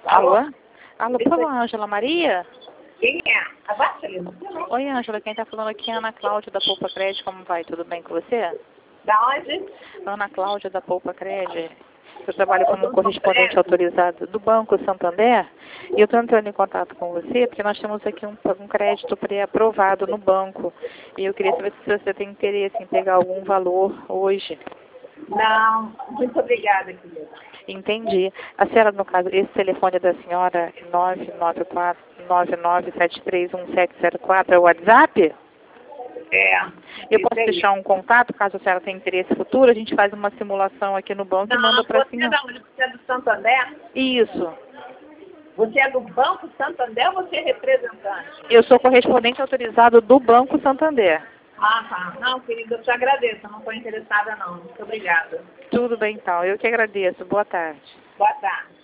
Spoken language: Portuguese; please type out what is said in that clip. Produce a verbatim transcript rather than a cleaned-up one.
Alô? Alô? Alô, por favor, Ângela Maria? Quem é? Abaixa ali. Oi, Ângela, quem está falando aqui é a Ana Cláudia da Poupa Crédito. Como vai? Tudo bem com você? Da onde? Ana Cláudia da Poupa Crédito. Eu trabalho Ô, como doutor correspondente Breno. autorizado do Banco Santander e eu estou entrando em contato com você porque nós temos aqui um, um crédito pré-aprovado no banco e eu queria saber se você tem interesse em pegar algum valor hoje. Não, muito obrigada, querida. Entendi. A senhora, no caso, esse telefone é da senhora nove nove quatro nove nove sete três um sete zero quatro é o WhatsApp? É. Eu isso posso aí. deixar um contato, caso a senhora tenha interesse futuro, a gente faz uma simulação aqui no banco e Não, manda para a você é senhora. da onde? Você é do Santander? Isso. Você é do Banco Santander ou você é representante? Eu sou correspondente autorizado do Banco Santander. Ah, tá. Não, querida, eu te agradeço. Eu não estou interessada, não. Muito obrigada. Tudo bem, então. Eu que agradeço. Boa tarde. Boa tarde.